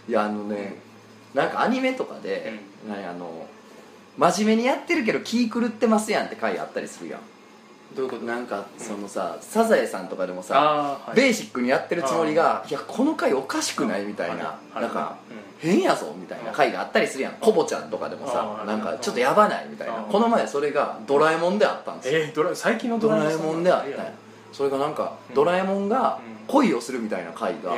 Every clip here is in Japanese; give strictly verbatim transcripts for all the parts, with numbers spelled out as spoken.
いやあのね、なんかアニメとかで、 うん、 なんかあの真面目にやってるけど気狂ってますやんって回あったりするやん。 どういうこと？ なんかそのさ、うん、サザエさんとかでもさ、 はい、 ベーシックにやってるつもりがいやこの回おかしくないみたいな、なんか、うん、変やぞみたいな回があったりするやん。コボちゃんとかでもさ、なんかちょっとやばないみたいな。この前それがドラえもんであったんですよ。 えー、ドラ最近のドラえもんであったんや。それがなんか、うん、ドラえもんが恋をするみたいな回があって、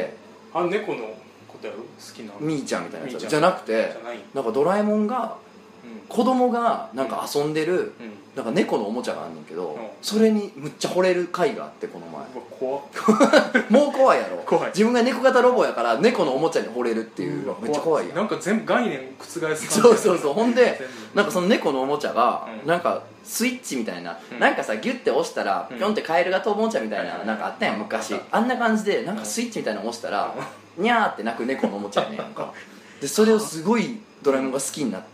うん、あ猫のことやろ、好きなみーちゃんみたいなやつじゃなくて、なんかドラえもんが子供がなんか遊んでるなんか猫のおもちゃがあんねんけど、それにむっちゃ惚れる回があって、この前怖もう怖いやろ。 怖い。 自分が猫型ロボやから猫のおもちゃに惚れるっていう、めっちゃ怖いやん。 なんか全部概念覆す感じ。 そうそうそう。ほんでなんかその猫のおもちゃがなんかスイッチみたいな、なんかさギュッて押したらピョンってカエルが飛ぶおもちゃみたいな、なんかあったやん昔。あんな感じでなんかスイッチみたいなの押したらニャーって鳴く猫のおもちゃやねんか。でそれをすごいドラえもんが好きになって、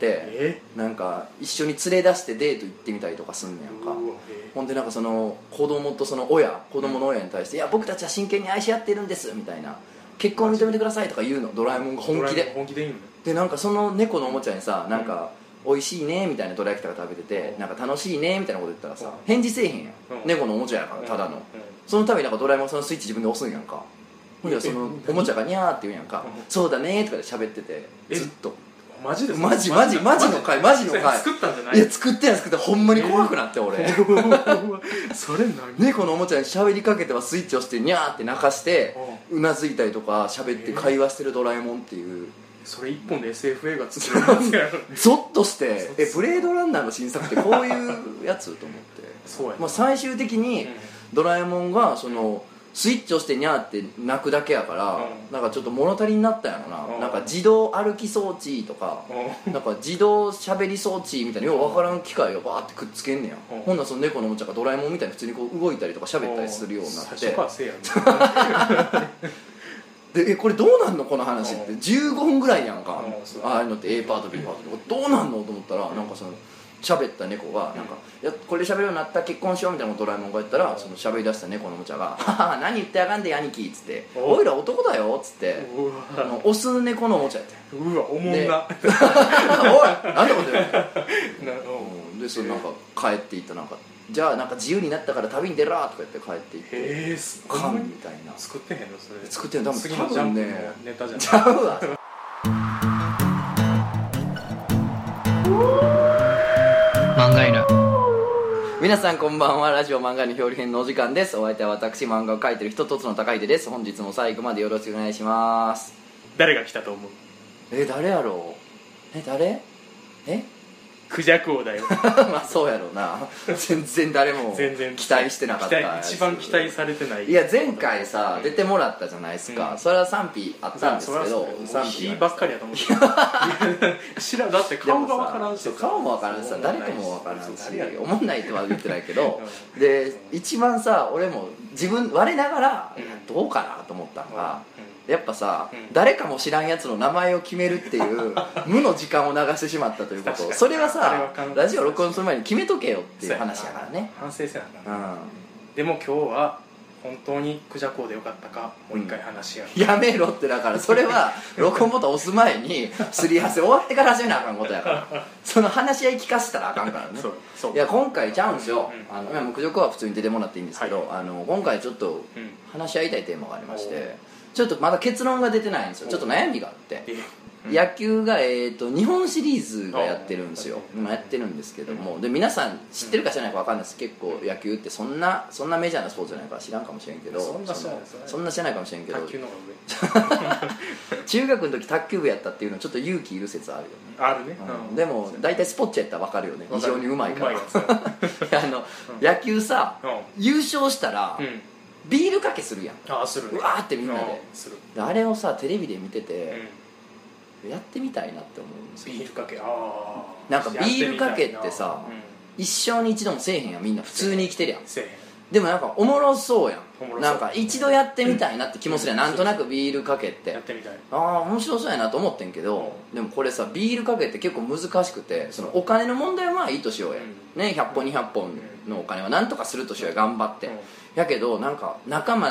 なんか一緒に連れ出してデート行ってみたりとかすんねやんか。ほんでなんかその子供とその親子供の親に対して「いや僕たちは真剣に愛し合ってるんです」みたいな「結婚を認めてください」とか言うの、ドラえもんが本気で。 本気で言うのでなんかその猫のおもちゃにさ、なんか「美味しいね」みたいなどら焼きとか食べてて、なんか楽しいねみたいなこと言ったらさ、返事せえへんやん。猫のおもちゃやからただの。そのためになんかドラえもんそのスイッチ自分で押すんやんか。ほんでそのおもちゃがニャーって言うんやんか。そうだねとかで喋っててずっと。 マジでマジマジマジの回、マジの回。 作ったんじゃない？ いや作ってない作ってない。ほんまに怖くなって俺。 それ何？ 猫のおもちゃに喋りかけてはスイッチ押してニャーって泣かしてうなずいたりとか喋って会話してるドラえもんっていう。 それ一本で エスエフ 映画作れますやろ。 ゾッとしてえブレードランナーの新作ってこういうやつと思って。 そうやな。 まあ最終的にドラえもんがそのスイッチ押してニャーって泣くだけやから、うん、なんかちょっと物足りになったんやろな、うん、なんか自動歩き装置とか、うん、なんか自動喋り装置みたいなよう分からん機械をバーってくっつけんねや、うん、ほんならその猫のおもちゃがドラえもんみたいに普通にこう動いたりとか喋ったりするようになって、 最初からせやねでえこれどうなんのこの話ってじゅうごふんぐらいやんか、ああいうのって A パート B パートどうなんのと思ったら、なんかその喋った猫がなんか、いやこれで喋るようになったら結婚しようみたいなことドラえもんが言ったら、その喋り出した猫のおもちゃが「はは何言ってやがんで兄貴」っつって「おいら男だよ」っつってオス猫のおもちゃやってうわおもんなおいなんてこと言うので、そのなんか帰っていったなんかじゃあなんか自由になったから旅に出ろとか言って帰っていって、 へえすごい神みたいな。 作ってへんのそれ？ 作ってんの多分次のジャンプのネタじゃん。 ちゃうわ漫画犬。 皆さんこんばんは。ラジオ漫画の表裏編のお時間です。お相手は私漫画を描いてる人とつの高秀です。本日も最後までよろしくお願いします。 誰が来たと思う？ え誰やろう。え誰えクジャク王だよまあそうやろうな。全然誰も期待してなかったやつ。 一番期待されてない。 いや前回さ出てもらったじゃないですか、うん、それは賛否あったんですけど、 賛否ばっかりやと思って知らん。だって顔が分からんし、 顔も分からんしさ、誰かも分からんし、思んないとは言ってないけどで一番さ俺も自分我ながらどうかなと思ったのが、やっぱさ、うん、誰かも知らんやつの名前を決めるっていう無の時間を流してしまったということ。それはさラジオ録音する前に決めとけよっていう話やからね。 反省せなあかん、うん、でも今日は本当にクジャコウでよかったかもう一回話し合う、 うん、やめろって。だからそれは録音ボタン押す前にすり合わせ終わってから始めなあかんことやからその話し合い聞かせたらあかんからね。そうそういや今回ちゃうんですよ、うん、あのクジャコウは普通に出てもらっていいんですけど、はい、あの今回ちょっと話し合いたいテーマがありまして、うんちょっとまだ結論が出てないんですよ。ちょっと悩みがあって、うん、野球が、えー、と日本シリーズがやってるんですよ。今やってるんですけども、で皆さん知ってるか知らないか分かんないです。結構野球ってそんなそんなメジャーなスポーツじゃないから知らんかもしれんけど、 そんな知らないですよね。 そんな知らないかもしれんけど、 卓球の方が上中学の時卓球部やったっていうのはちょっと勇気いる説あるよね。 あるね、 うん、でも大体スポッチャやったら分かるよね。非常にうまいからあの、うん、野球さ、うん、優勝したら、うんビールかけするやん。 ああするね。 うわーってみんなで、 する。 あれをさテレビで見てて、うん、やってみたいなって思うんですよ。 ビールかけ、ああなんかビールかけってさ、うん、一生に一度もせえへんやん。みんな普通に生きてるやん。 せえへん。 でもなんかおもろそうやん。なんか一度やってみたいなって気もするやん、うん、なんとなくビールかけってやってみたい。 ああ面白そうやなと思ってんけど、うん、でもこれさビールかけって結構難しくて、そのお金の問題はまあいいとしようや、うん、ねひゃっぽんにひゃっぽんのお金はなんとかするとしようや、頑張って、うん、やけどなんか仲間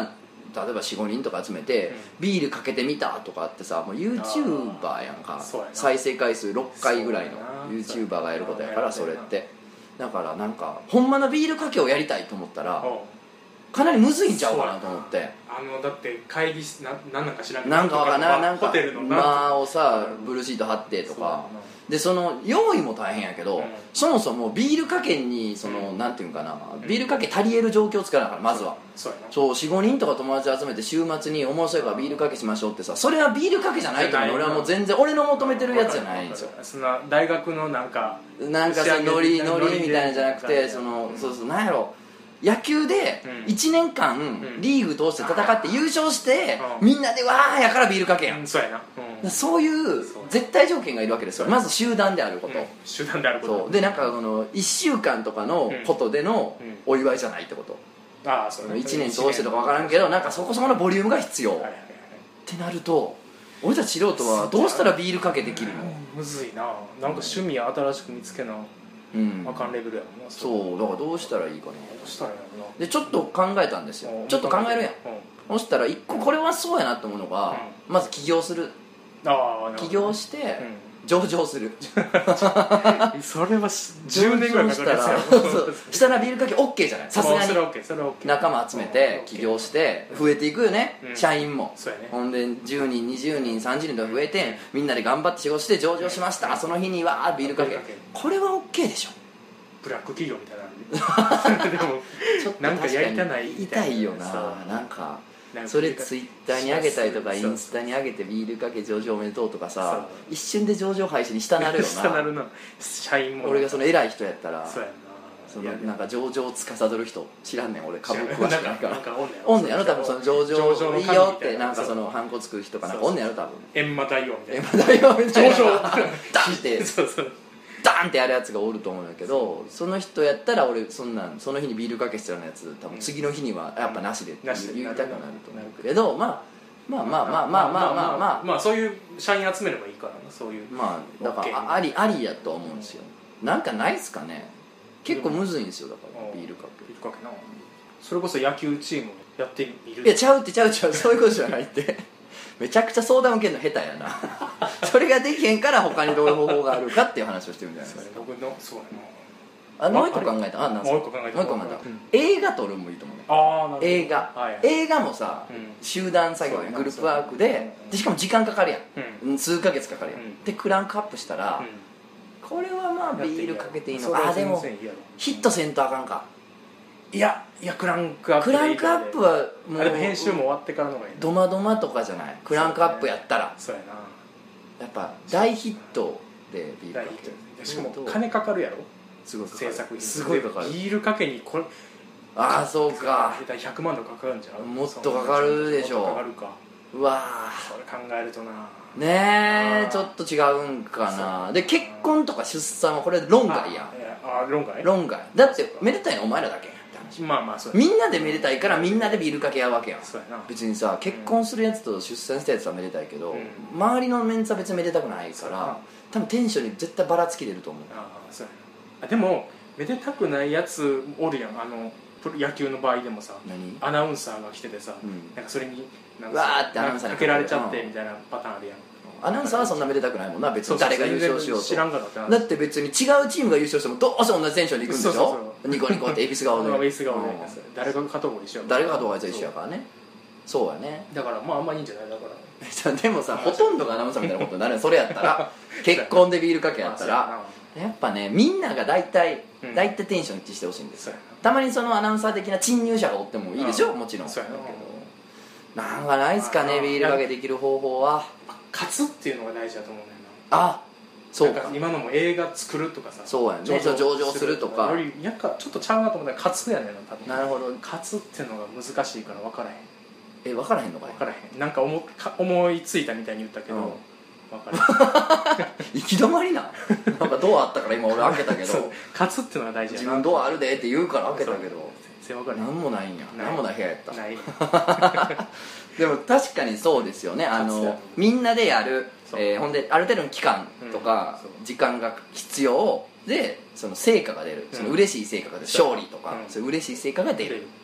例えば よん、ごにんとか集めて、うん、ビールかけてみたとかってさもう YouTuber やんか再生回数ろっかいぐらいの YouTuber がやることやからそれってだからなんかほんまのビールかけをやりたいと思ったらかなりむずいんちゃうかなと思ってあのだって会議室な何なんか知らんけどなんかわかんないなんかホテルの間をさブルーシート貼ってとかでその用意も大変やけど、うん、そもそもビールかけにその、うん、なんていうんかなビールかけ足りえる状況を作らなからまずはそうやなそう よん、ごにんとか友達集めて週末に面白いからビールかけしましょうってさそれはビールかけじゃないと思う俺はもう全然俺の求めてるやつじゃないんですよそんな大学のなんかなんかそのノリノリみたいなんじゃなくてその、うん、そうそうなんやろ野球でいちねんかんリーグ通して戦って優勝してみんなでわーやからビールかけやん、 うん、そうやな、 うん、そういう絶対条件がいるわけですよまず集団であること、うん、 集団であることそうでなんかこのいっしゅうかんとかのことでのお祝いじゃないってこと、 うん、ああそうねいちねん通してとか分からんけどなんかそこそこのボリュームが必要、はいはいはい、ってなると俺たち素人はどうしたらビールかけできるのむずいななんか趣味新しく見つけなうん、あかんレベルやもんなそうだからどうしたらいいかなどうしたらいいのでちょっと考えたんですよちょっと考えるやん、うん、そしたら一個これはそうやなと思うのが、うん、まず起業するあ起業して、うん、上場するそれはじゅうねんぐらいかかるやつやそうしたらビールかけ OK じゃないさすがにそれ OK それ OK 仲間集めて起業して増えていくよね、うん、社員もそうやねほんでじゅうにんにじゅうにんさんじゅうにんとか増えてみんなで頑張って仕事して上場しましたその日にわービールかけこれは OK でしょブラック企業みたいなでもちょっとなんかやりたない痛いよななんかそれツイッターに上げたりとかインスタに上げてビールかけ上場おめでとうとかさ一瞬で上場廃止にしたなるよなしたなるな社員も俺がその偉い人やったらそうやなそのなんか上場を司る人知らんねん俺株詳しくないからなんかおんねんやろ多分その上場いいよってなんかそのハンコつく人かなんかおんねんやろ多分閻魔大王みたいな閻魔大王みたいな上場ダンってそうそうダーンってやるやつがおると思うんだけどその人やったら俺そんなんその日にビールかけしてるやつ多分次の日にはやっぱなしでって言いたくなると思うけどまあまあまあまあまあまあまあまあまあそういう社員集めればいいからなそういうまあだからありありやと思うんですよなんかないっすかね結構むずいんですよだからビールかけビールかけなそれこそ野球チームやってみるいやちゃうってちゃうちゃうそういうことじゃないってめちゃくちゃ相談受けるの下手やなそれができへんから他にどういう方法があるかっていう話をしてるんじゃないですか僕のそうやなあもう一個考えたあなんもう一個考えたもう一個考えた、うん、映画撮るもいいと思うねあなるほど映画、はいはい、映画もさ、うん、集団作業やグループワークででしかも時間かかるやん、うん、数ヶ月かかるやん、うん、でクランクアップしたら、うん、これはまあビールかけていいのかあでもヒットせんとあかんかいやいやクランクアップクランクアップはもうでも編集も終わってからのがいいドマドマとかじゃないクランクアップやったらそうやなやっぱ大ヒットでビールかけしかも金かかるやろすごい制作費すごいかかるビールかけにこれああそうかひゃくまんとかかかるんじゃんもっとかかるでしょもっとかかるかうわそれ考えるとなねえちょっと違うんかなで結婚とか出産はこれ論外やんあ論外論外だってめでたいのお前らだけまあまあそうみんなでめでたいからみんなでビールかけ合うわけやんそうやな別にさ結婚するやつと出産したやつはめでたいけど、うん、周りのメンツは別にめでたくないから多分テンションに絶対ばらつき出ると思うああそうやなでもめでたくないやつおるやんあの野球の場合でもさ何アナウンサーが来ててさ、うん、なんかそれになんかわーってアナウンサーにかけられちゃってみたいなパターンあるやんアナウンサーはそんなめでたくないもんな別に誰が優勝しようと知らんかっただって別に違うチームが優勝してもどうせ同じテンションでいくんでしょそうそうそうニコニコってエビス顔でエビス顔で誰が勝とうも一緒や誰が勝とうが一緒やからねそうやねだからまああんまいいんじゃないだからでもさほとんどがアナウンサーみたいなことになるそれやったら結婚でビールかけやったらやっぱねみんなが大体大体テンション一致してほしいんですよたまにそのアナウンサー的な侵入者がおってもいいでしょもちろんそうやけどなんかないっすかねビールかけできる方法は勝つっていうのが大事だと思うんだよなあそうか今のも映画作るとかさそうやね上場するとかよりやっぱちょっとちゃうなと思ったら勝つやねんな多分なるほど勝つっていうのが難しいから分からへんえ分からへんのかい分からへんなんか 思, か思いついたみたいに言ったけど、うん分からへん行き止まりななんかドアあったから今俺開けたけど勝つっていうのが大事やな自分ドアあるでって言うから開けたけど全然分からへん何もないんや何もない部屋やったないでも確かにそうですよねあのみんなでやる、えー、ほんである程度の期間とか、うん、時間が必要でその成果が出る、うん、その嬉しい成果が出る、勝利とか、うん、そういう嬉しい成果が出る、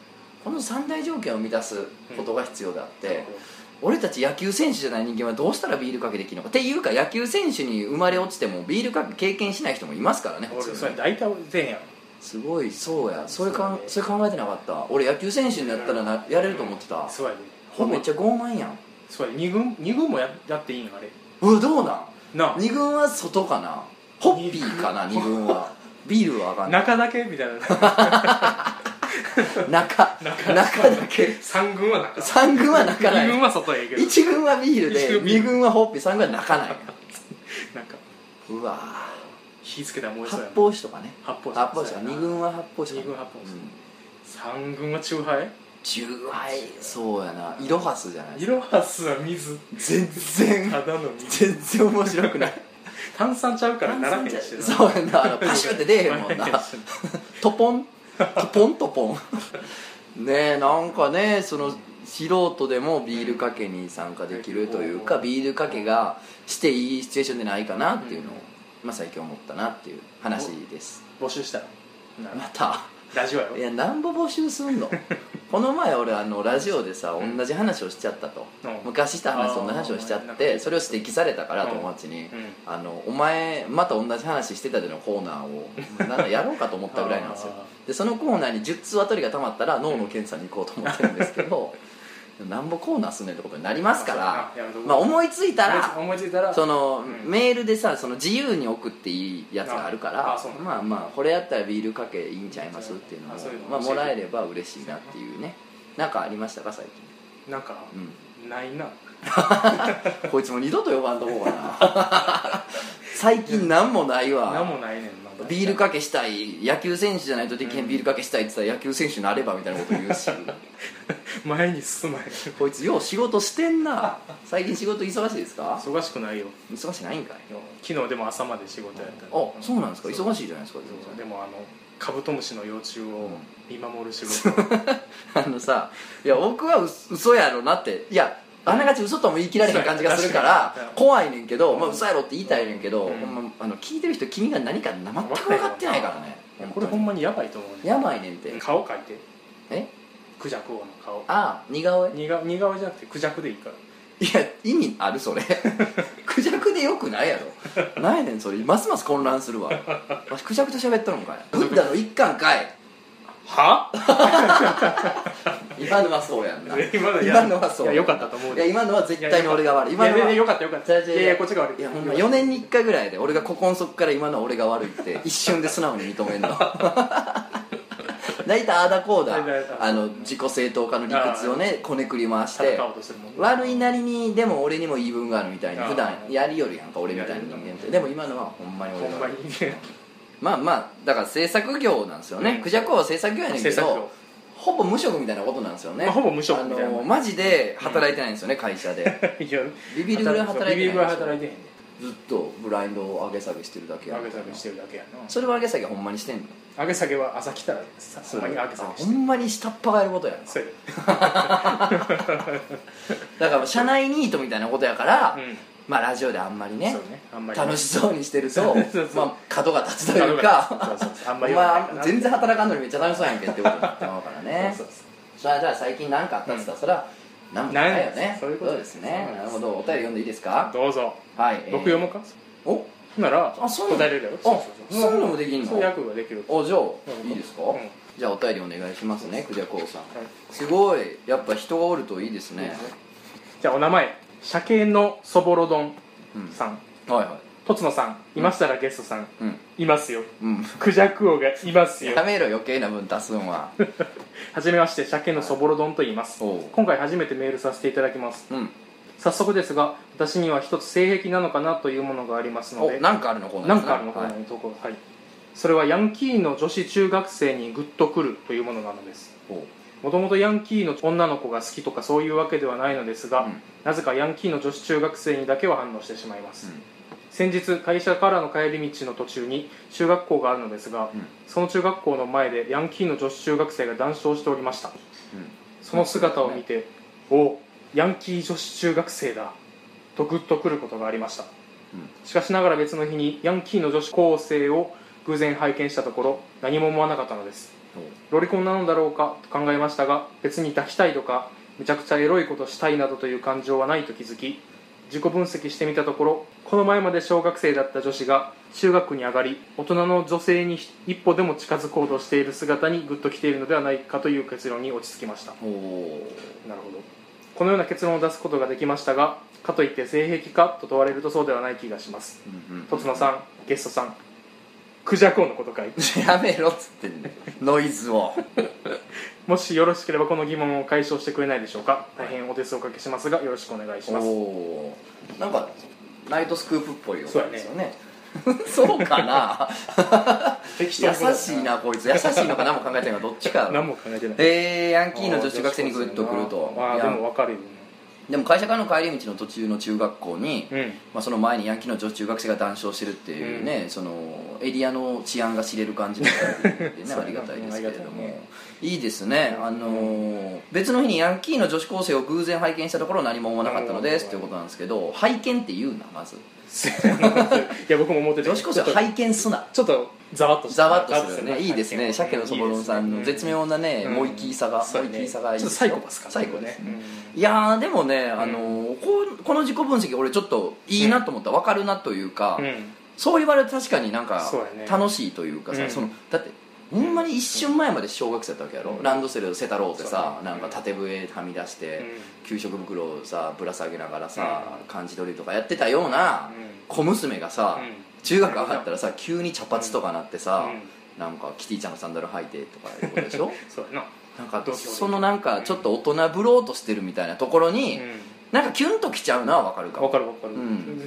この三大条件を満たすことが必要であって、うん、俺たち野球選手じゃない人間はどうしたらビールかけできるのかっていうか、野球選手に生まれ落ちてもビールかけ経験しない人もいますからね。 俺それ大体全やん。 すごい。そうや、それかんそれ考えてなかった。俺野球選手になったらなやれると思ってた。 そうやね。 ほんめっちゃ傲慢やん。 そうや、二軍二軍も や, やっていいのあれ。 うわ、どうなんな。 二軍は外かな、ホッピーかな、二軍はビールはあかんない。 中だけみたいな。 中中だけ。 三軍は中。 三軍は中ない。 二軍は外やけど。 一軍はビールで、二軍はホッピー、三軍は中ない。 なんか。 うわ。 火つけたら燃えそうや発泡酒とかね。 発泡酒。発泡酒。二軍は発泡酒。 二軍発泡酒。三軍はチューハイ。 チューハイ、そうやな。イロハスじゃない。 イロハスは水。 全然。 ただの水。 全然面白くない。 炭酸ちゃうからならへんしな。 そうやな、あのパシュって出えへんもんな。トポントポントポン。ねえ、なんかね、その素人でもビールかけに参加できるというか、ビールかけがしていいシチュエーションでないかなっていうのを、まあ、最近思ったなっていう話です。 募集したらまたラジオやろ。 いや、なんぼ募集すんの。この前俺あのラジオでさ、同じ話をしちゃったと、うん、昔した話と同じ話をしちゃって、それを指摘されたから友達に、うん、あのお前また同じ話してたでのコーナーをなんかやろうかと思ったぐらいなんですよ。でそのコーナーにじゅっ通あたりがたまったら脳の検査に行こうと思ってるんですけど、なんぼコーナーすんねんってことになりますから、まあ、思いついたら思いついたらその、うん、メールでさ、その自由に送っていいやつがあるから、ああまあまあこれやったらビールかけいいんちゃいますっていうのをまあ、もらえれば嬉しいなっていうね。なんかありましたか最近。 なんか、うん、ないな。 こいつも二度と呼ばんとこうかな。最近なんもないわ。 なんもないねんな。 ビールかけしたい、野球選手じゃないとできへんビールかけしたいって言ったら野球選手になればみたいなこと言うし。 前に進まへん。 こいつよう仕事してんな。最近仕事忙しいですか？ 忙しくないよ。 忙しないんかい。 昨日でも朝まで仕事やった。 あ、そうなんですか。忙しいじゃないですか。 でもあのカブトムシの幼虫を見守る仕事、うん、 あのさ、いや僕は嘘やろなって、いやあながち嘘とも言い切られへん感じがするから怖いねんけど、まあ、嘘やろって言いたいねんけど、うん、ほんまあの聞いてる人君が何か全く分かってないからね。 これほんまにやばいと思うね。 やばいねんって。 顔描いて。 え？ クジャク王の顔。 ああ、似顔絵。 似顔似顔絵じゃなくてクジャクでいいから。 いや意味あるそれ。クジャクでよくないやろ。なんやねんそれ、ますます混乱するわ。わしクジャクと喋っとるんかい。ブッダの一環かい。 は？ 今のはそうやんな。 今の今のはそう。 いや良かったと思う。 いや今のは絶対に俺が悪い。今のは良かった良かった。いやいやこっちが悪い。 いやほんまよねんにいっかいぐらいで俺がここんそこから今のは俺が悪いって一瞬で素直に認めんの。大体あーだこうだ、あの自己正当化の理屈をねこねくり回して悪いなりにでも俺にも言い分があるみたいに普段やりよるやんか俺みたいな人間って。でも今のはほんまに俺が悪い。まあまあだから制作業なんですよね。クジャクは制作業やねんけどほぼ無職みたいなことなんですよね。 ほぼ無職みたいな。 あのマジで働いてないんですよね会社で。ビビるぐらい働いてない。 ビビるぐらい働いてへんね。 ずっとブラインドを上げ下げしてるだけやん。 上げ下げしてるだけやな。 それは上げ下げほんまにしてんの？ 上げ下げは朝来たらほんまに上げ下げしてほんまに下っ端がやることやん。 そうだから社内ニートみたいなことやから、 うん、 まあラジオであんまり ね, ねあんまり楽しそうにしてるとそうそうまあ角が立つというかお前全然働かんのにめっちゃ楽しそうやんけってことになってまうからね。そうそうそう。じゃあじゃあ最近何かあったって言ったら、うん、それは何もないよね。 そういうことですね。なるほど。お便り読んでいいですか？ どうぞ。 はい。 僕読むか？ おならあそういうの答えれるよ。 そうそういうのもできんの？ そういう役ができる。 おじゃあいいですか？じゃあお便りお願いしますね。クジャコウさん。すごいやっぱ人がおるといいですね。 じゃあお名前鮭のそぼろ丼さん。 はいはい。 とつのさん、いましたらゲストさん、 うん、 いますよ、 うん、 クジャク王がいますよ。 やめろ余計な分足すんは。 はじめまして、鮭のそぼろ丼と言います。今回初めてメールさせていただきます、うん、早速ですが私には一つ性癖なのかなというものがありますので。 何かあるのこ何かあるのこのところ、はい、それはヤンキーの女子中学生にグッとくるというものなのです。もともとヤンキーの女の子が好きとかそういうわけではないのですが、うん、なぜかヤンキーの女子中学生にだけは反応してしまいます、うん、先日会社からの帰り道の途中に中学校があるのですが、うん、その中学校の前でヤンキーの女子中学生が談笑しておりました、うん、その姿を見て、うん、おヤンキー女子中学生だとグッとくることがありました、うん、しかしながら別の日にヤンキーの女子高生を偶然拝見したところ何も思わなかったのです。 ロリコンなのだろうかと考えましたが、別に抱きたいとかめちゃくちゃエロいことしたいなどという感情はないと気づき、自己分析してみたところ、この前まで小学生だった女子が中学に上がり、大人の女性に一歩でも近づこうとしている姿にグッときているのではないかという結論に落ち着きました。 おお、 なるほど。このような結論を出すことができましたが、かといって性癖かと問われるとそうではない気がします。とつのさん、ゲストさん、クジャコウのことかいやめろっつってんねノイズをもしよろしければこの疑問を解消してくれないでしょうか。大変お手数をおかけしますがよろしくお願いします。 おー、なんかナイトスクープっぽいよ。 そうやねですよねそうかな優しいなこいつ。優しいのか何も考えてないのかどっちか。 何も考えてない。 えー、ヤンキーの女子学生にグッとくると。 ああでも分かるよね。 でも会社からの帰り道の途中の中学校に、 うんまあ、その前にヤンキーの女子中学生が談笑してるっていうね、うん、そのエリアの治安が知れる感じので、ね、ありがたいですけれども、ね、いいですね、あのー、別の日にヤンキーの女子高生を偶然拝見したところ何も思わなかったのですということなんですけど、拝見って言うなまずいや僕も思ってた。 女子高生は拝見すな。 ちょっとざわっとざわっとするよね。いいですね。鮭のそぼろんさんの絶妙なね、モイキーさが、モイキーさがいいですよ。 ちょっとサイコパスかな。 サイコね。いやーでもね、あのここの自己分析俺ちょっといいなと思った。分かるなというか、そう言われると確かになんか楽しいというかさ、そのだってほんまに一瞬前まで小学生だったわけやろ。ランドセルセタローでさ、なんか縦笛はみ出して給食袋をさぶら下げながらさ漢字取りとかやってたような小娘がさ、中学上がったらさ急に茶髪とかなってさ、なんかキティちゃんのサンダル履いてとかいうことでしょそうやな。 なんかそのなんかちょっと大人ぶろうとしてるみたいなところに、なんかキュンときちゃうのは分かるかも。 分かる分かる、うん、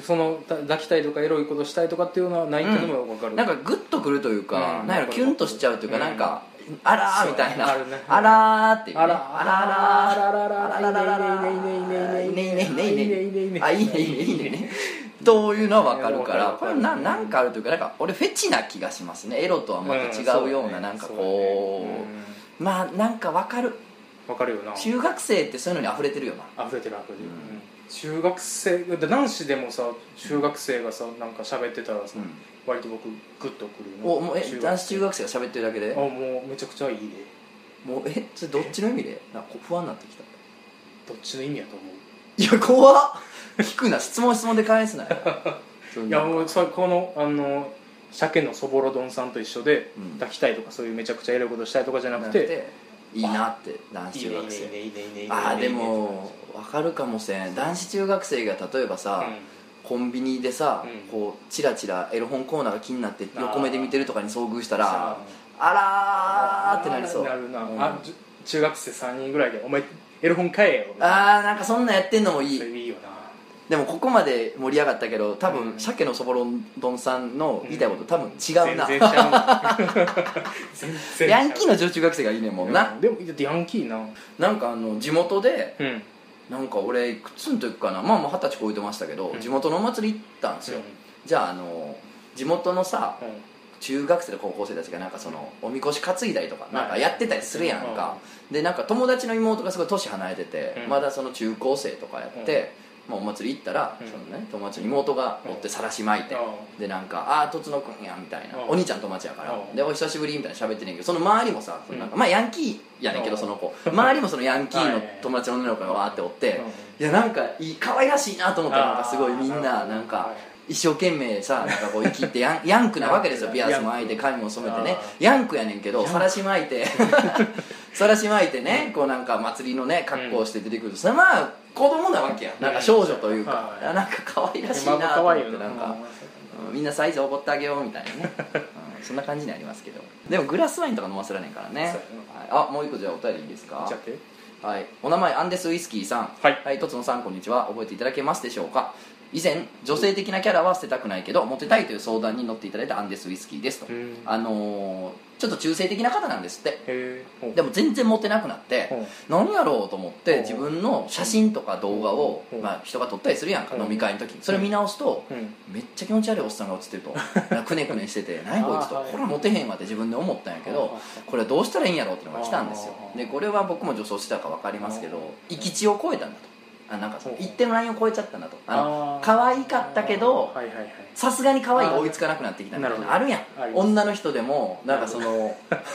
その抱きたいとかエロいことしたいとかっていうのはないっていうのも分かる、 うん、なんかグッとくるというか、うん、なんやろキュンとしちゃうというか、うん、なんかあらーみたいな、ね、あらーっていうね、あらあらあらあらあらあらあらあらいいねいいねいいねいいねいいねいいねあいいねいいねいいねねというのは分かるから、これななんかあるというか、なんか俺フェチな気がしますね。エロとはまた違うような、なんかこうまあなんか分かる。 分かるよな。 中学生ってそういうのに溢れてるよな。 溢れてる溢れてる、うん、中学生男子でもさ中学生がさなんか喋ってたらさ、うん、割と僕グッとくるの。おもうえ男子中学生が喋ってるだけで、 あもうめちゃくちゃいいで。 もうえそれどっちの意味でなんか不安になってきた。 どっちの意味やと思う。 いや怖っ聞くな、質問質問で返すなよいやもうさこのあの鮭のそぼろ丼さんと一緒で、うん、抱きたいとかそういうめちゃくちゃエロいことしたいとかじゃなくて、いいなって男子中学生。ああでも分かるかもしれん。男子中学生が例えばさ、うん、コンビニでさ、うん、こうチラチラエロ本コーナーが気になって横目で見てるとかに遭遇したら、あらーってなりそう。 なるな、うん、あ中学生さんにんぐらいでお前エロ本買えよ。 ああなんかそんなんやってんのもいい。 それいいよな。 でもここまで盛り上がったけど多分、うん、鮭のそぼろ丼さんの言いたいこと多分違うな、うん、全然違うな全然ヤンキーの女子中学生がいいねんもんな、 うん、でもだってヤンキーななんかあの地元で、 うん、 なんか俺いくつの時かな、まあもう二十歳超えてましたけど、うん、地元のお祭り行ったんですよ、うん、じゃああの地元のさ、うん、中学生と高校生たちがなんかそのおみこし担いだりとかなんかやってたりするやんか、うん、でなんか友達の妹がすごい年離れてて、うん、まだその中高生とかやって、うんまあ、お祭り行ったら、うんそのね、友達の妹がおってさらし巻いて、うん、でなんか「ああとつのくんや」みたいな、うん、お兄ちゃん友達やから、うん、で「お久しぶり」みたいな喋ってんねんけど、その周りもさ、うん、なんかまあヤンキーやねんけど、その子周りもそのヤンキーの友達の女の子がわーっておって、いやなんかいい可愛らしいなと思ったら、なんかすごいみんななんか一生懸命さ、なんかこう生きてヤン、ヤンクなわけですよ。ピアスも開いて髪も染めてね、ヤンクやねんけどさらし巻いてさらし巻いてね、こうなんか祭りのね格好をして出てくると、それまあ子供なわけや、なんか少女というか、なんか可愛らしいなと思って、なんかみんなサイズおごってあげようみたいなね、うん、そんな感じにありますけど、でもグラスワインとか飲ませられんからね、はい、あもう一個じゃあお便りいいですか。はい、お名前アンデスウイスキーさん、はいはい、とつのさんこんにちは、覚えていただけますでしょうか。以前女性的なキャラは捨てたくないけどモテたいという相談に乗っていただいたアンデスウイスキーですと、あのー、ちょっと中性的な方なんですって。へでも全然モテなくなって何やろうと思って自分の写真とか動画を、まあ、人が撮ったりするやんか、飲み会の時にそれ見直すとめっちゃ気持ち悪いおっさんが写ってるとくねくねしてて何こいつと、これはモテへんわって自分で思ったんやけど、これはどうしたらいいんやろうっていうのが来たんですよ。でこれは僕も女装してたか分かりますけど、行き地を超えたんだと、あなんか一定のラインを超えちゃったんだと、あの可愛かったけどさすがに可愛いが追いつかなくなってきたみたいなあるやん。女の人でもなんかその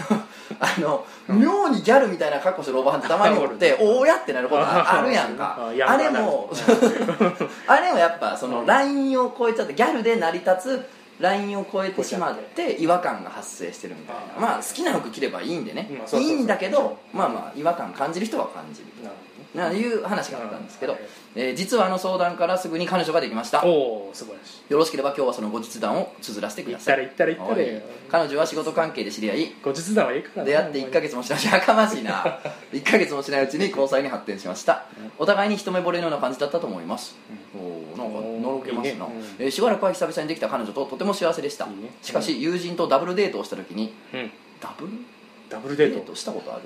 あの、うん、妙にギャルみたいな格好してるおばはんってたまにおっておおやってなることあるやんかあれもあれもやっぱそのラインを超えちゃってギャルで成り立つラインを超えてしまって違和感が発生してるみたいなまあ好きな服着ればいいんでねいいんだけどまあまあ違和感感じる人は感じるという話があったんですけど、えー、実はあの相談からすぐに彼女ができました。 おお素晴らしい。 よろしければ今日はその後日談を綴らせてください。 言ったら言ったら言ったら彼女は仕事関係で知り合い後日談はいいから出会っていっかげつもしないうちやかましいないっかげつもしないうちに交際に発展しました。お互いに一目惚れのような感じだったと思います、うん、おなんかのろけますな、いいねうん、えー、しばらくは久々にできた彼女ととても幸せでした。いい、ね、しかし友人とダブルデートをした時に、うん、ダブルダブルデート、 デートしたことある？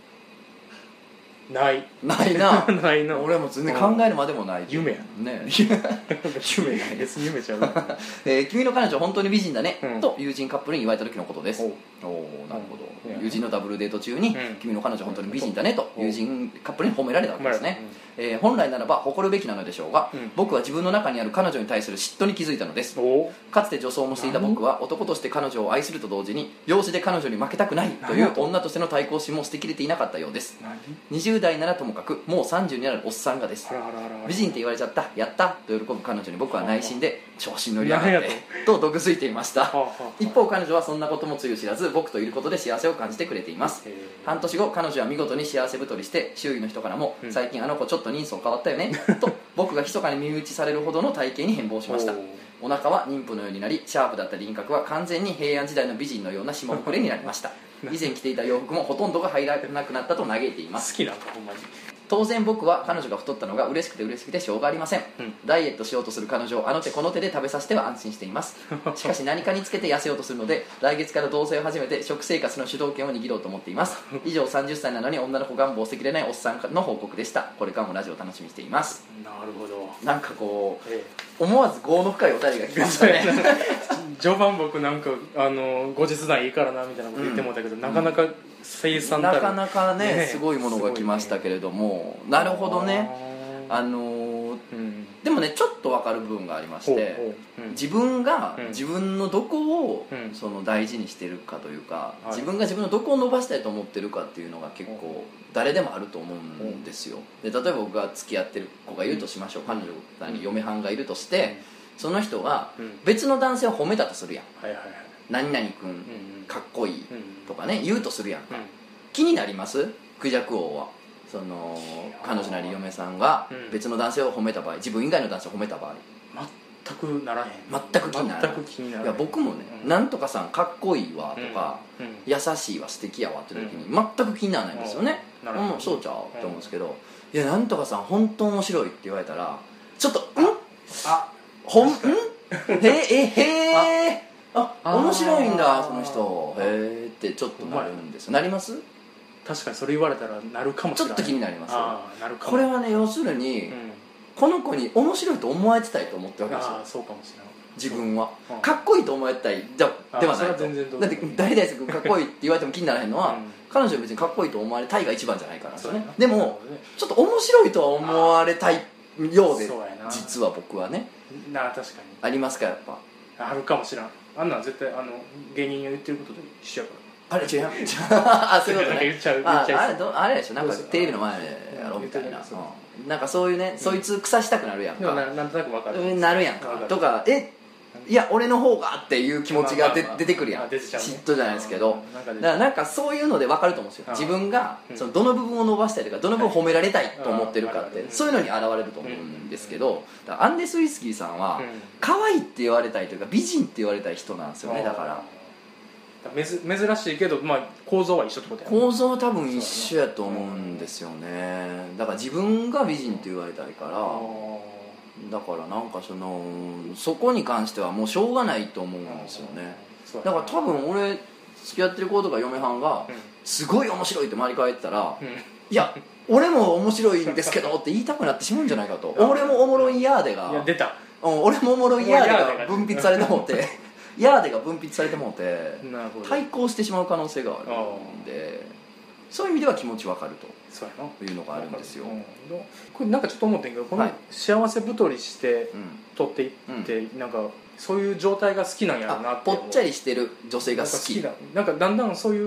ないないなないな俺も全然考えるまでもない、うん、 夢やね夢ないです夢ちゃう、 えー、君の彼女は本当に美人だね、うん、と友人カップルに言われた時のことです。おおなるほど、うん、友人のダブルデート中に、うん、君の彼女は本当に美人だねと友人カップルに褒められたわけですね、うんえー、本来ならば誇るべきなのでしょうが、うん、僕は自分の中にある彼女に対する嫉妬に気づいたのです。かつて女装もしていた僕は男として彼女を愛すると同時に容姿で彼女に負けたくないという女としての対抗心も捨てきれていなかったようです。にじゅう代ならともかくもうさんじゅうになるおっさんがです。美人って言われちゃったやったと喜ぶ彼女に僕は内心で調子に乗り上がってと毒づいていました。一方彼女はそんなこともつゆ知らず僕といることで幸せを感じてくれています。半年後彼女は見事に幸せ太りして周囲の人からも、うん、最近あの子ちょっと人相変わったよねと僕が密かに耳打ちされるほどの体型に変貌しました。お腹は妊婦のようになりシャープだった輪郭は完全に平安時代の美人のような下膨れになりました。以前着ていた洋服もほとんどが入らなくなったと嘆いています。 好きなんかほんまに。 当然僕は彼女が太ったのが嬉しくて嬉しくてしょうがありません、うん、ダイエットしようとする彼女をあの手この手で食べさせては安心していますしかし何かにつけて痩せようとするので来月から同棲を始めて食生活の主導権を握ろうと思っています。以上さんじゅっさいなのに女の子願望を捨てきれないおっさんの報告でした。これからもラジオを楽しみにしています。 なるほど。 なんかこう、ええ、思わず業の深いお便りが来ましたね序盤僕なんかあの後日談いいからなみたいなこと言ってもらったけど、うん、なかなか生産たるなかなか ね, ねすごいものが来ましたけれども、ね、なるほどね。あのーうん、でもねちょっと分かる部分がありまして、うん、自分が自分のどこをその大事にしてるかというか、うん、自分が自分のどこを伸ばしたいと思ってるかっていうのが結構誰でもあると思うんですよ。で例えば僕が付き合ってる子がいるとしましょう。彼女さんに嫁はんがいるとして、その人が別の男性を褒めたとするやん、はいはいはい、何々君かっこいいとかね言うとするやんか、うん、気になります？クジャク王はその彼女なり嫁さんが別の男性を褒めた場合、自分以外の男性を褒めた場合全くならへん。 全く気にならない。全く気にならない。いや僕もね、うん、なんとかさんかっこいいわとか、うんうん、優しいわ素敵やわって時に全く気にならないんですよね、うん、うん、そうちゃうって思うんですけど、いやなんとかさん本当面白いって言われたらちょっとうんあほんんへえへえあ面白いんだその人へえってちょっとなるんです。なります？ 確かにそれ言われたらなるかもしれない。 ちょっと気になります。 あなるかも。 これはね要するに、うん、この子に面白いと思われてたいと思ってるわけですよ。 あそうかもしれない。自分は、うん、かっこいいと思われたいではないと。だって誰々君かっこいいって言われても気にならへんのは、うん、彼女は別にかっこいいと思われたいが一番じゃないからですよね。でも、ね、ちょっと面白いとは思われたいようで実は僕はねな確かにありますかやっぱあるかもしれん。あんなん絶対あの芸人が言ってることで一緒やから。 あれ違うあそういうことね言っちゃう言っちゃうあ, あ, れどあれでしょなんかテレビの前でやろうみたいな、うん、なんかそういうね、うん、そいつ腐したくなるやんか。 な, なんとなく分かるなるやんかとかえいや俺の方がっていう気持ちがで、まあまあ、出てくるやん、ね、嫉妬じゃないですけど、うん、なんかだからなんかそういうので分かると思うんですよ。自分がそのどの部分を伸ばしたいとかどの部分を褒められたいと思ってるかって、はい、そういうのに現れると思うんですけど、だからアンデス・ウイスキーさんは可愛いって言われたいというか美人って言われたい人なんですよね。だから珍しいけど、まあ、構造は一緒ってことやね。 構造は多分一緒やと思うんですよね。だから自分が美人って言われたいからだからなんかそのそこに関してはもうしょうがないと思うんですよね。だから多分俺付き合ってる子とか嫁はんがすごい面白いって周りから言ってたら、うん、いや俺も面白いんですけどって言いたくなってしまうんじゃないかと。俺もおもろいヤーデがいや出た、 うん、俺もおもろいヤーデが分泌されてもってヤーデが分泌されてもって対抗してしまう可能性があるんで、そういう意味では気持ち分かるというのがあるんですよ。 これなんかちょっと思ってんけど、この幸せ太りして取っていって、うん、なんかそういう状態が好きなんやろうなって。 ぽっちゃりしてる女性が好き。 なんかなんかだんだんそういう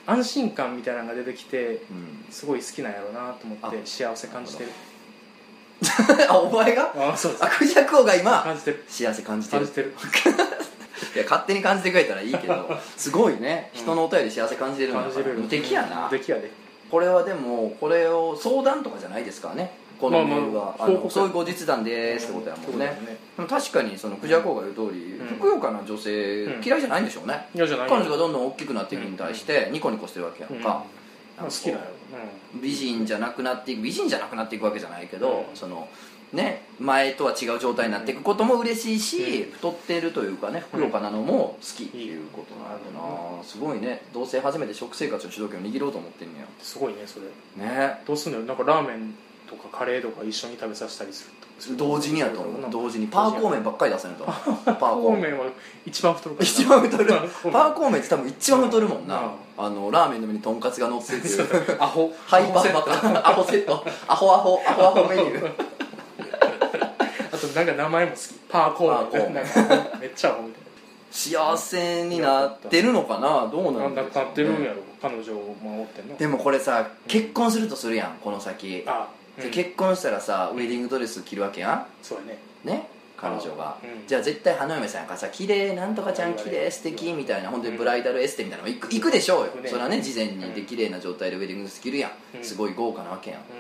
安心感みたいなのが出てきて、 うん、 すごい好きなんやろうなと思って幸せ感じてる。 あ、お前が？ あ、そうです。 あ、クジャク王が今感じてる。 幸せ感じてる。 感じてる。 いや、勝手に感じてくれたらいいけど、すごいね、人のお便り幸せ感じてるんだから、 感じれる。 無敵やな。 無敵やで。 これはでも、これを相談とかじゃないですからね、このメールは、まあまあ、あのそういう後日談でーすってことやもんね。うん、でも確かにそのクジャク王が言う通り、うん、ふくよかな女性、うん、嫌いじゃないんでしょうね。 嫌じゃない。 彼女がどんどん大きくなっていくに対してニコニコしてるわけやんか。 うん、好きだよ、 うん、美人じゃなくなっていく、美人じゃなくなっていくわけじゃないけど、うん、そのね、前とは違う状態になっていくことも嬉しいし、うん、太ってるというかね、ふくよかなのも好きっていうことなんだな、うん、すごいね。同棲初めて食生活の主導権を握ろうと思ってんねや。 すごいね、それね。 どうすんのよ、なんかラーメンとかカレーとか一緒に食べさせたりする。 同時にやと思う。同時にパーコー麺ばっかり出せないと思う。 パーコー麺は一番太るから。 一番太る。パーコー麺って多分一番太るもんな、うん、あのラーメンの上にとんかつが乗ってるっていうアホハイパーバカアホセット、アホアホアホアホメニューあとなんか名前も好き、パーコー麺、めっちゃアホみたいな。 幸せになってるのかな、どうなんだろう、 なってるんやろ、彼女を守ってんの。 でもこれさ、結婚するとするやん、この先。あ、で、うん、結婚したらさ、ウェディングドレス着るわけやん。 そうやね。 ね、彼女が、うん、じゃあ絶対花嫁さんやからさ、綺麗なんとかちゃん綺麗素敵みたいな、本当にブライダルエステみたいなのも行く、行くでしょうよ、ね、それはね、事前にで綺麗な状態でウェディングドレス着るやん、うん、すごい豪華なわけやん、うん、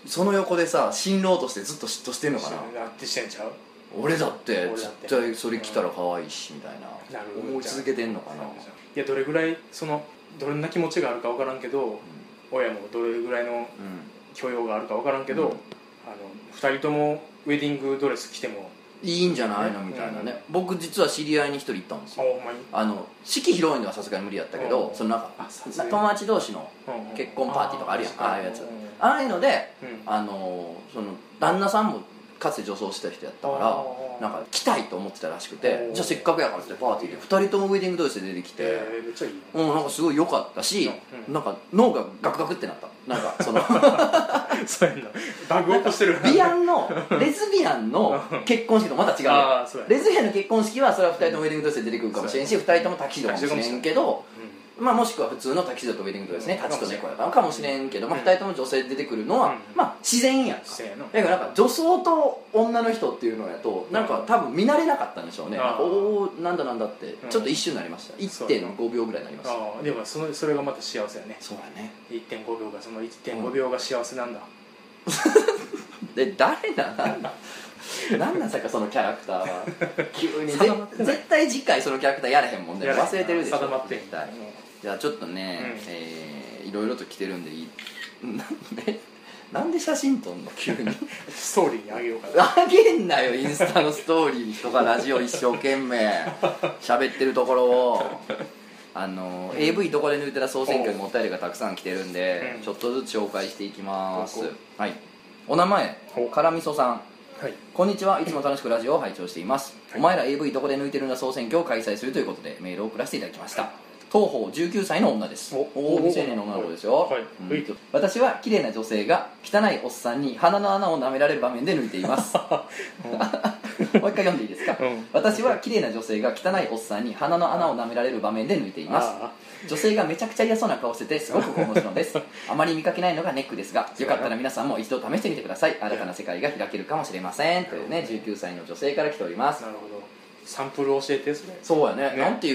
その横でさ、新郎としてずっと嫉妬してんのかな。 ってしてんちゃう。 俺だって絶対それ着たら可愛いしみたいな、うん、思い続けてんのかな。いや、どれぐらいそのどんな気持ちがあるか分からんけど、うん、親もどれぐらいの許容があるか分からんけど、うん、あのふたりともウェディングドレス着てもいいんじゃないのみたいなね、うん、僕実は知り合いに一人行ったんですよ。あの式披露宴ではさすがに無理やったけど、そのなんか友達同士の結婚パーティーとかあるやん、ああいうやつ、ああいうので、あのその旦那さんもかつて女装してた人やったから、なんか来たいと思ってたらしくて、じゃあせっかくやからってパーティーでふたりともウェディングドレスで出てきて、 えー、めっちゃいい、 うん、なんかすごい良かったし、うん、なんか脳がガクガクってなった。なんかそのそうやんな、バグ起こしてる。 ビアンのレズビアンの結婚式とまた違うあうレズビアンの結婚式はそれはふたりともウェディングドレスで出てくるかもしれんし、ふたりともタキシードかもしれんけど、まあ、もしくは普通のタキシードとウェディングドレスね、タチと猫やからかもしれんけど、まあ、ふたりとも女性で出てくるのは、まあ自然やんか。だからなんか女装と女の人っていうのやとなんか多分見慣れなかったんでしょうね。おお、なんだなんだってちょっと一瞬になりました。 いってんごびょうぐらいになりました。 あ、でもそのそれがまた幸せやね。 そうやね、 いってんごびょうがそのいってんごびょうが幸せなんだ、 で誰だなんだなんなんさかそのキャラクターは急に絶対次回そのキャラクターやれへんもんね、忘れてるでしょ定まって絶対。じゃあちょっとね、うん、えー、いろいろと来てるんでいいなんでなんで写真撮んの急にストーリーにあげようかな。 あげんなよ、インスタのストーリーとかラジオ一生懸命喋ってるところを。あの エーブイ どこで抜いたら総選挙にもお便りがたくさん来てるんで、うん、ちょっとずつ紹介していきます。はい、お名前からみそさん、はい、こんにちは。いつも楽しくラジオを拝聴しています、はい、お前ら エーブイ どこで抜いてるんだ総選挙を開催するということでメールを送らせていただきました、はい、東方じゅうきゅうさいの女です。おお、未成年の女の子ですよ、はい、うん、私は綺麗な女性が汚いおっさんに鼻の穴を舐められる場面で抜いていますもう一回読んでいいですか、うん、私は綺麗な女性が汚いおっさんに鼻の穴を舐められる場面で抜いています。女性がめちゃくちゃ嫌そうな顔しててすごく面白いのですあまり見かけないのがネックですが、よかったら皆さんも一度試してみてください。新たな世界が開けるかもしれません、というね、じゅうきゅうさいの女性から来ております。なるほど、 サンプル教えて。それそうや ね, ねなんていう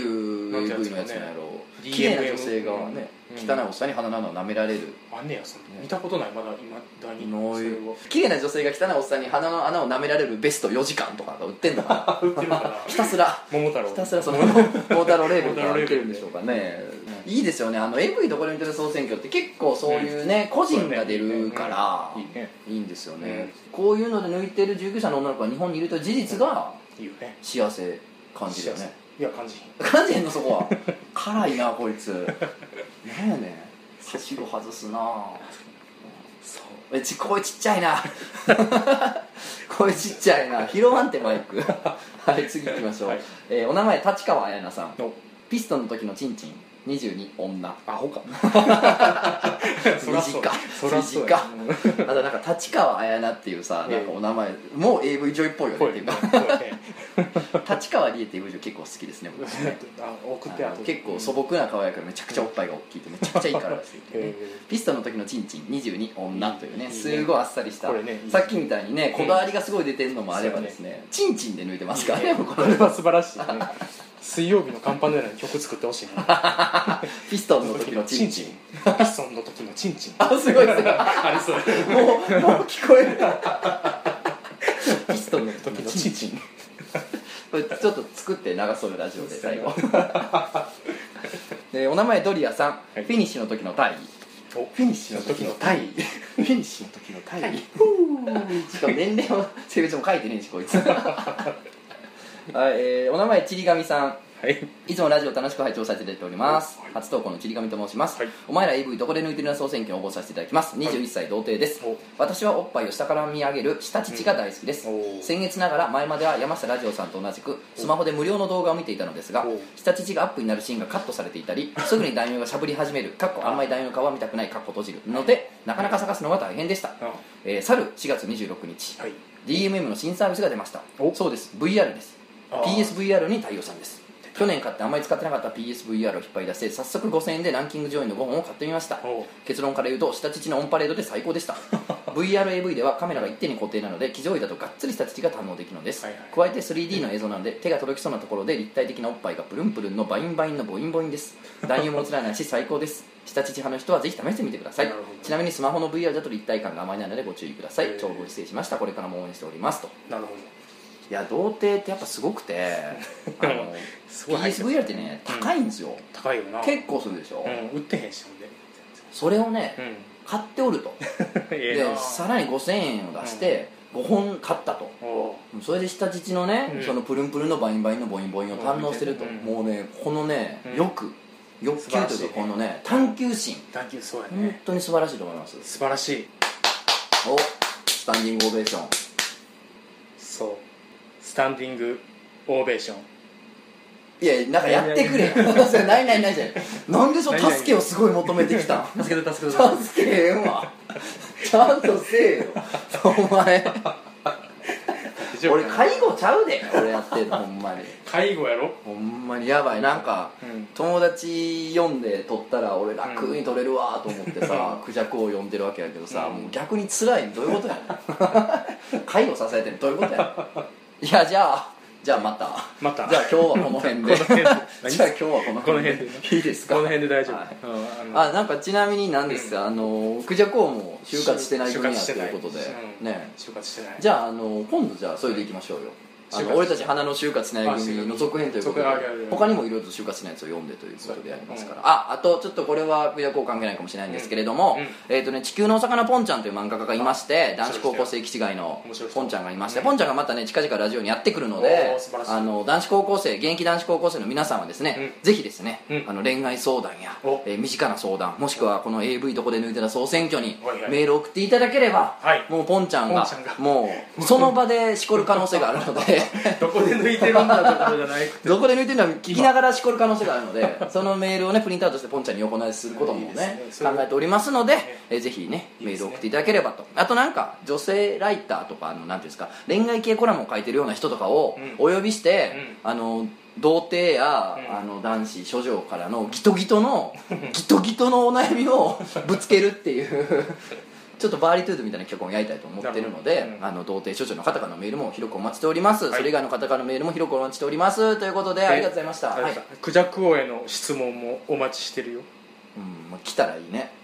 エーブイ のやつなんやろう。綺麗な女性がね、うん、汚いおっさんに鼻の穴を舐められる。 あんねや、そんな見たことない。まだ今だに綺麗な女性が汚いおっさんに鼻の穴を舐められるベストよじかんとかが売ってんのかな売ってるのかなひたすら桃太郎ひたすらその桃太郎レーベルが売ってるんでしょうかね、うん、いいですよね。あの エーブイ どこで見てる総選挙って結構そういうね、うん、個人が出るからいい、ね、いいんですよね、うん、こういうので抜いてるじゅうきゅうさいの女の子が日本にいるという事実が幸せ感じるよね。 いや、感じへん感じへんの、そこは辛いなこいつなんやねん、はしご外すな。そうえち声ちっちゃいな声ちっちゃいな、拾わんてマイクはい次行きましょう、はい、えー、お名前立川彩菜さん。ピストンの時のチンチンにじゅうに女。 アホか短短あとなんか立川彩菜っていうさ、なんかお名前もう エーブイ 女優っぽいよねっていうか立川理恵っていう女結構好きですね僕ねあ送ってあと結構素朴な可愛いからめちゃくちゃおっぱいが大きいってめちゃくちゃいいからですよ、ね、ピストンの時のチンチンにじゅうに女というねすごいあっさりした、ね、さっきみたいにねこだわりがすごい出てるのもあればですね、ね、チンチンで抜いてますからね。いいねこれは素晴らしいね水曜日のカンパネラに曲作ってほしいねピストンの時のチンチンピストンの時のチンチンあすごいすごいあれそれもうもう聞こえるピストンの時のチンチンこれちょっと作って流そうよラジオで最後でお名前ドリアさん、はい、フィニッシュの時の大義フィニッシュの時の大義フィニッシュの時の大義しかも年齢も性別も書いてねえしこいつはい、えー、お名前ちりがみさん、はい、いつもラジオ楽しく拝聴させていただいております、はい、初投稿のちりがみと申します、はい、お前ら エーブイ どこで抜いてるな総選挙に応募させていただきます。にじゅういっさい童貞です、はい、私はおっぱいを下から見上げる下乳が大好きです、うん、先月ながら前までは山下ラジオさんと同じくスマホで無料の動画を見ていたのですが、下乳がアップになるシーンがカットされていたりすぐに男優がしゃぶり始めるかっこあんまり男優の顔は見たくないかっこ閉じるのでなかなか探すのが大変でした、えー、去るしがつにじゅうろくにち、はい、ディーエムエム の新サービスが出ました。そうです ブイアール です。 ピーエスブイアール に対応したんです。去年買ってあんまり使ってなかった ピーエスブイアール を引っ張り出して早速ごせんえんでランキング上位のごほんを買ってみました。結論から言うと下乳のオンパレードで最高でした。 ブイアールエーブイ ではカメラが一点に固定なので騎乗位だとがっつり下乳が堪能できるのです、はいはい、加えて スリーディー の映像なので手が届きそうなところで立体的なおっぱいがプルンプルンのバインバインのボインボインです。男優も映らないし最高です。下乳派の人はぜひ試してみてください。ちなみにスマホの ブイアール だと立体感があまりないのでご注意ください。長文失礼しました。これからも応援しておりますと。 なるほど。 いや童貞ってやっぱすごくてあのピーエスブイアール ってね高いんですよ、うん、 高いよな。結構するでしょ、 うん、売ってへんしほんでそれをね、うん、買っておるとでさらにごせんえんを出してごほん買ったと、うん、それで下乳のね、うん、そのプルンプルンのバインバインのボインボインを堪能してると、うん、もうねこのね、うん、欲欲求というかこのね探求心探求そうやね本当に素晴らしいと思います。 素晴らしい。 おスタンディングオベーション。 そうスタンディングオベーション。 いやなんかやってくれそれないないないじゃん。なんでその助けをすごい求めてきたん。 助けて助けて助けへんわちゃんとせえよお前俺介護ちゃうで俺やってるほんまに介護やろほんまにやばい。なんか、うん、友達読んで撮ったら俺楽に撮れるわと思ってさ、うん、クジャクを読んでるわけやけどさ、うん、もう逆に辛い。どういうことやねん介護させてるどういうことやねん。いやじゃあじゃあまたまたじゃあ今日はこの辺でじゃあ今日はこの辺でいいですか。 この辺で大丈夫、はい、 うん、あ, あなんかちなみになんですか、うん、あのクジャク王も就活してない組やということで、 うん、ね就活してない。 じゃあ、あの今度じゃあそれでいきましょうよ。あの俺たち花の就活しない組の続編ということで他にもいろいろと就活しないやつを読んでということでやりますから、うん、ああとちょっとこれはクジャク王関係ないかもしれないんですけれども、うんうん、えーとね、地球のお魚ポンちゃんという漫画家がいまして、男子高校生気違いのポンちゃんがいまして、ポンちゃんがまたね近々ラジオにやってくるので、あの男子高校生現役男子高校生の皆さんはですね、うん、ぜひですね、うん、あの恋愛相談や、えー、身近な相談もしくはこの エーブイ どこで抜いてた総選挙にメールを送っていただければ、はい、もうポンちゃんがもうその場でしこる可能性があるのでどこで抜いてるんだところじゃないくてどこで抜いてるのは聞きながらしこる可能性があるのでそのメールをねプリントアウトしてポンちゃんに横流しすることもね、いいですね、考えておりますので、えー、ぜひねメールを送っていただければと。あとなんか女性ライターとかあのなんていうんですか恋愛系コラムを書いてるような人とかをお呼びして、うん、あの童貞や、うん、あの男子諸女からのギトギトのギトギトのお悩みをぶつけるっていうちょっとバーリトゥードみたいな企画をやりたいと思っているので、うん、あの童貞諸女の方からのメールも広くお待ちしております、はい、それ以外の方からのメールも広くお待ちしておりますということでありがとうございました、はい、 クジャク王への質問もお待ちしてるよ。 うん、まあ、来たらいいね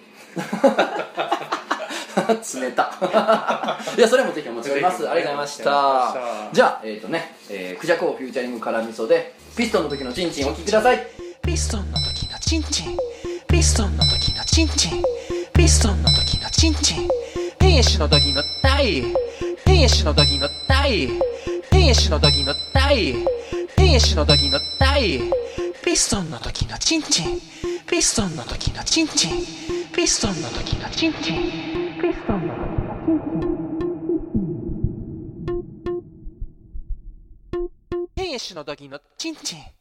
冷たいやそれもぜひお待ちしております。ありがとうございました。じゃあえっ、ー、とね、えー、クジャク王フューチャリング辛味噌でピストンの時のチンチンお聞きください。 ピストンの時のチンチンピストンの時のチンチンピストンの時のチンチンフィニッシュの時のタイフィニッシュの時のタイフィニッシュの時のタイフィニッシュの時のタイピストンの時のチンチンピストンの時のチンチンピストンの時のチンチンピストンの時のチンチンフィニッシュの時のチンチン